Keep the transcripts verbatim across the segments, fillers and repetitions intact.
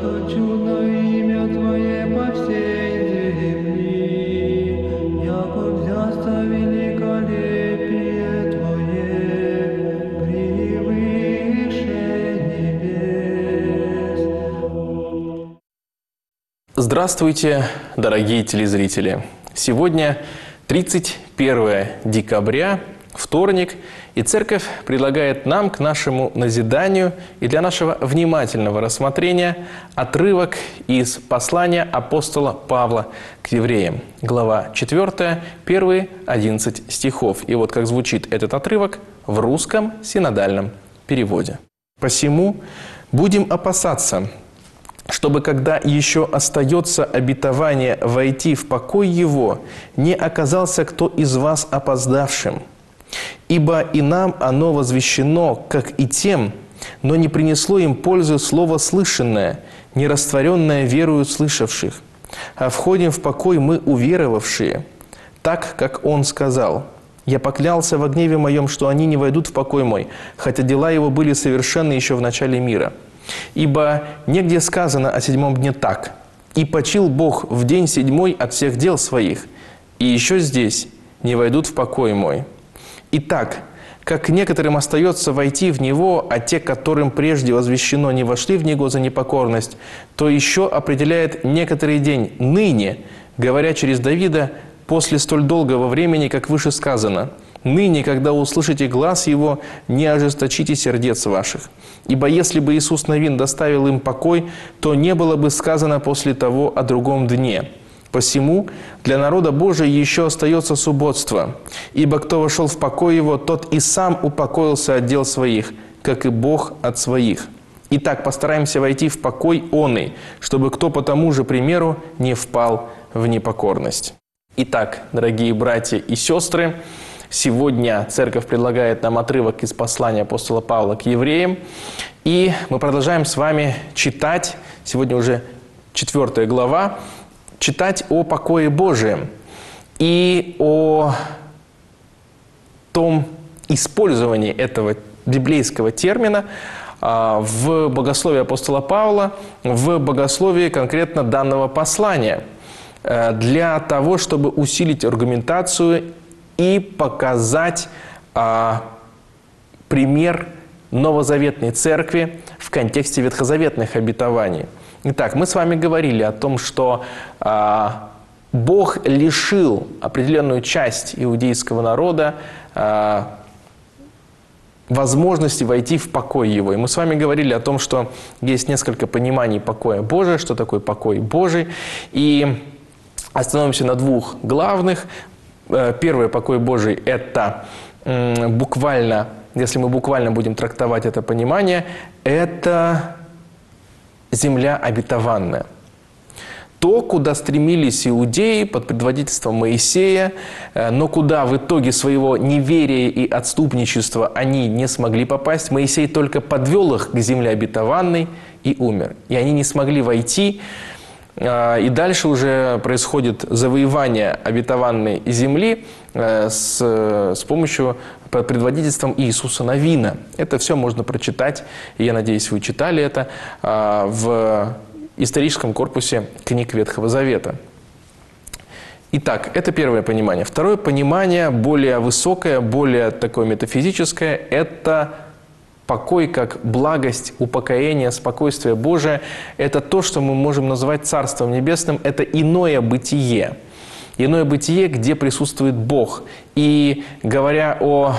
что чудно имя Твое по всей земли, яко взясться великолепие Твое превыше небес. Здравствуйте, дорогие телезрители! Сегодня тридцать первое декабря, вторник, и Церковь предлагает нам к нашему назиданию и для нашего внимательного рассмотрения отрывок из послания апостола Павла к евреям, глава четвёртая, первые одиннадцать стихов. И вот как звучит этот отрывок в русском синодальном переводе. «Посему будем опасаться, чтобы, когда еще остается обетование войти в покой его, не оказался кто из вас опоздавшим. Ибо и нам оно возвещено, как и тем, но не принесло им пользы слово слышанное, не растворенное верою слышавших. А входим в покой мы уверовавшие, так, как он сказал: «Я поклялся во гневе моем, что они не войдут в покой мой, хотя дела его были совершенны еще в начале мира. Ибо негде сказано о седьмом дне так: и почил Бог в день седьмой от всех дел своих, и еще здесь не войдут в покой мой. Итак, как некоторым остается войти в него, а те, которым прежде возвещено, не вошли в него за непокорность, то еще определяет некоторый день ныне, говоря через Давида, после столь долгого времени, как выше сказано: ныне, когда услышите глас его, не ожесточите сердец ваших. Ибо если бы Иисус Навин доставил им покой, то не было бы сказано после того о другом дне. Посему для народа Божия еще остается субботство. Ибо кто вошел в покой его, тот и сам упокоился от дел своих, как и Бог от своих. Итак, постараемся войти в покой оный, чтобы кто по тому же примеру не впал в непокорность». Итак, дорогие братья и сестры, сегодня Церковь предлагает нам отрывок из послания апостола Павла к евреям. И мы продолжаем с вами читать, сегодня уже четвертая глава, читать о покое Божием и о том использовании этого библейского термина в богословии апостола Павла, в богословии конкретно данного послания, для того, чтобы усилить аргументацию и показать а, пример новозаветной церкви в контексте ветхозаветных обетований. Итак, мы с вами говорили о том, что а, Бог лишил определенную часть иудейского народа а, возможности войти в покой его. И мы с вами говорили о том, что есть несколько пониманий покоя Божия, что такое покой Божий. И остановимся на двух главных. Первый покой Божий – это буквально, если мы буквально будем трактовать это понимание, это земля обетованная. То, куда стремились иудеи под предводительством Моисея, но куда в итоге своего неверия и отступничества они не смогли попасть, Моисей только подвел их к земле обетованной и умер. И они не смогли войти. И дальше уже происходит завоевание обетованной земли с, с помощью, под предводительством Иисуса Навина. Это все можно прочитать, и я надеюсь, вы читали это в историческом корпусе книг Ветхого Завета. Итак, это первое понимание. Второе понимание, более высокое, более такое метафизическое, это покой как благость, упокоение, спокойствие Божие – это то, что мы можем называть Царством Небесным, это иное бытие. Иное бытие, где присутствует Бог. И говоря о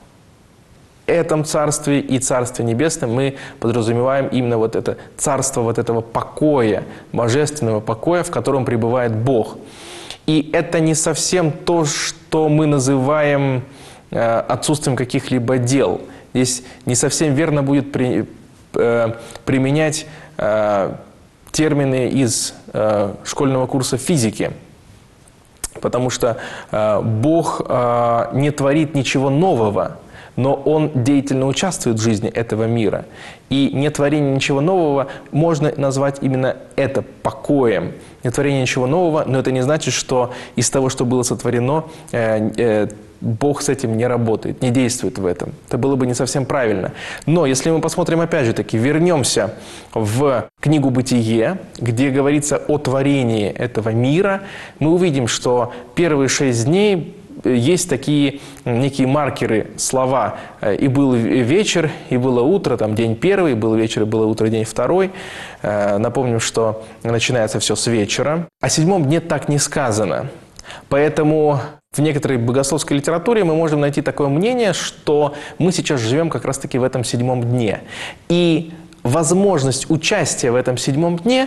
этом Царстве и Царстве Небесном, мы подразумеваем именно вот это царство вот этого покоя, божественного покоя, в котором пребывает Бог. И это не совсем то, что мы называем отсутствием каких-либо дел. Здесь не совсем верно будет при, э, применять э, термины из э, школьного курса физики, потому что э, Бог э, не творит ничего нового, но он деятельно участвует в жизни этого мира. И нетворение ничего нового можно назвать именно это покоем. Нетворение ничего нового, но это не значит, что из того, что было сотворено, э, э, Бог с этим не работает, не действует в этом. Это было бы не совсем правильно. Но если мы посмотрим, опять же таки, вернемся в книгу «Бытие», где говорится о творении этого мира, мы увидим, что первые шесть дней есть такие некие маркеры, слова. И был вечер, и было утро, там день первый, и был вечер, и было утро, день второй. Напомним, что начинается все с вечера. О седьмом дне так не сказано. Поэтому в некоторой богословской литературе мы можем найти такое мнение, что мы сейчас живем как раз-таки в этом седьмом дне. И возможность участия в этом седьмом дне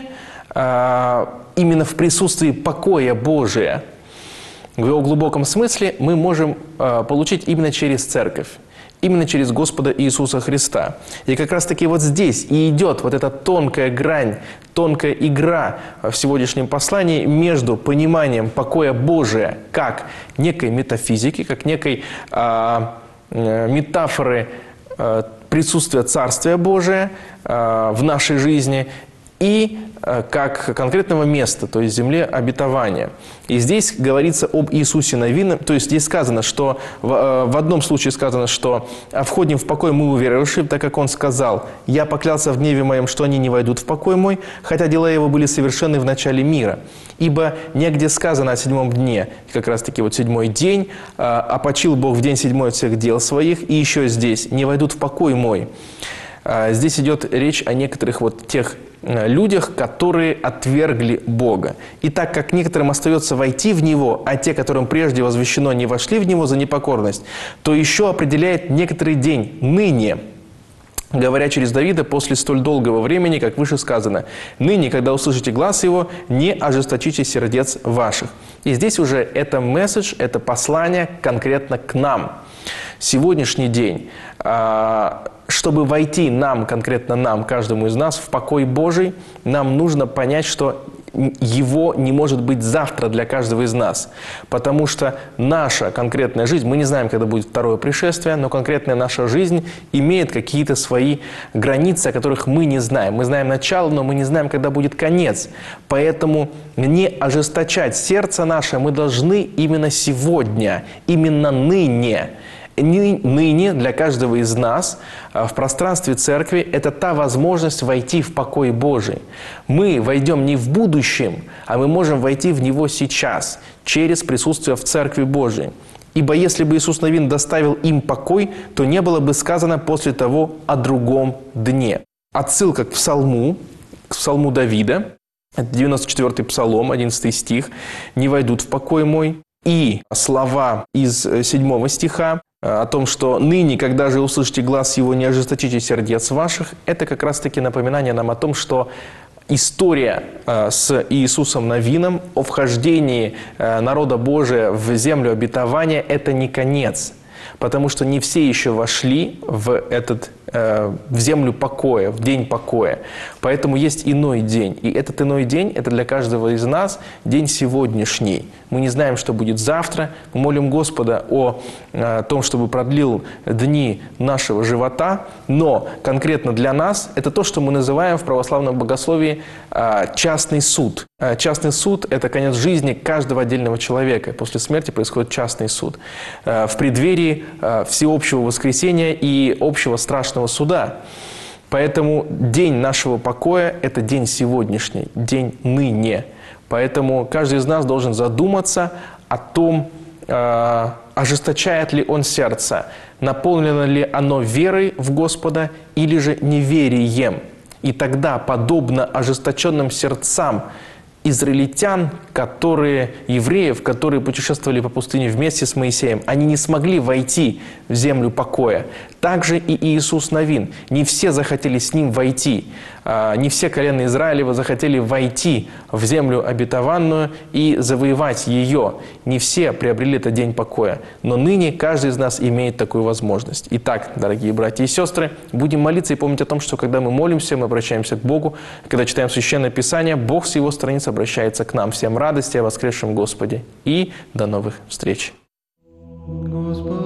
именно в присутствии покоя Божия, в его глубоком смысле, мы можем получить именно через церковь. Именно через Господа Иисуса Христа. И как раз-таки вот здесь и идет вот эта тонкая грань, тонкая игра в сегодняшнем послании между пониманием покоя Божия как некой метафизики, как некой э, метафоры э, присутствия Царствия Божия э, в нашей жизни и э, как конкретного места, то есть земле обетования. И здесь говорится об Иисусе Навином, то есть здесь сказано, что в, э, в одном случае сказано, что «входим в покой мы уверовавшие, так как Он сказал, я поклялся в гневе моем, что они не войдут в покой мой, хотя дела его были совершенны в начале мира. Ибо негде сказано о седьмом дне, как раз-таки вот седьмой день, э, а почил Бог в день седьмой от всех дел своих, и еще здесь, не войдут в покой мой». Э, здесь идет речь о некоторых вот тех людях, которые отвергли Бога. И так как некоторым остается войти в Него, а те, которым прежде возвещено, не вошли в Него за непокорность, то еще определяет некоторый день, ныне, говоря через Давида, после столь долгого времени, как выше сказано, «Ныне, когда услышите глас Его, не ожесточите сердец ваших». И здесь уже это месседж, это послание конкретно к нам. Сегодняшний день, чтобы войти нам, конкретно нам, каждому из нас, в покой Божий, нам нужно понять, что его не может быть завтра для каждого из нас. Потому что наша конкретная жизнь, мы не знаем, когда будет второе пришествие, но конкретная наша жизнь имеет какие-то свои границы, о которых мы не знаем. Мы знаем начало, но мы не знаем, когда будет конец. Поэтому не ожесточать сердце наше мы должны именно сегодня, именно ныне. Ныне для каждого из нас в пространстве церкви это та возможность войти в покой Божий. Мы войдем не в будущем, а мы можем войти в него сейчас, через присутствие в Церкви Божией. Ибо если бы Иисус Навин доставил им покой, то не было бы сказано после того о другом дне. Отсылка к псалму, к псалму Давида, девяносто четвёртый псалом, одиннадцатый стих, «Не войдут в покой мой». И слова из седьмого стиха о том, что «ныне, когда же услышите глас его, не ожесточите сердец ваших», это как раз-таки напоминание нам о том, что история с Иисусом Навином о вхождении народа Божия в землю обетования – это не конец. Потому что не все еще вошли в, этот, э, в землю покоя, в день покоя. Поэтому есть иной день. И этот иной день – это для каждого из нас день сегодняшний. Мы не знаем, что будет завтра. Мы молим Господа о, о том, чтобы продлил дни нашего живота. Но конкретно для нас это то, что мы называем в православном богословии э, частный суд. Э, частный суд – это конец жизни каждого отдельного человека. После смерти происходит частный суд. Э, в преддверии всеобщего воскресения и общего страшного суда. Поэтому день нашего покоя – это день сегодняшний, день ныне. Поэтому каждый из нас должен задуматься о том, э, ожесточает ли он сердце, наполнено ли оно верой в Господа или же неверием. И тогда, подобно ожесточенным сердцам израильтян, которые, евреев, которые путешествовали по пустыне вместе с Моисеем, они не смогли войти в землю покоя. Также и Иисус Навин. Не все захотели с Ним войти. Не все колены Израилева захотели войти в землю обетованную и завоевать ее. Не все приобрели этот день покоя. Но ныне каждый из нас имеет такую возможность. Итак, дорогие братья и сестры, будем молиться и помнить о том, что когда мы молимся, мы обращаемся к Богу. Когда читаем Священное Писание, Бог с Его страниц обращается к нам. Всем радости о воскресшем Господе. И до новых встреч. Господи.